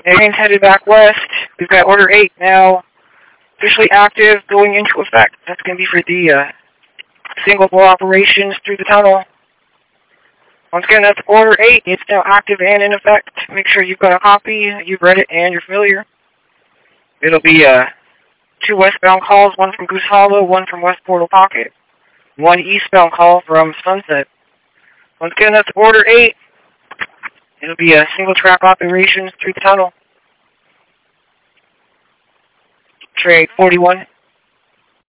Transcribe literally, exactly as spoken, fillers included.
And headed back west. We've got Order eight now officially active, going into effect. That's going to be for the uh, single blow operations through the tunnel. Once again, that's Order eight. It's now active and in effect. Make sure you've got a copy, you've read it, and you're familiar. It'll be uh, two westbound calls, one from Goose Hollow, one from West Portal Pocket, one eastbound call from Sunset. Once again, that's Order eight. It'll be a single track operations through the tunnel. Trade forty-one.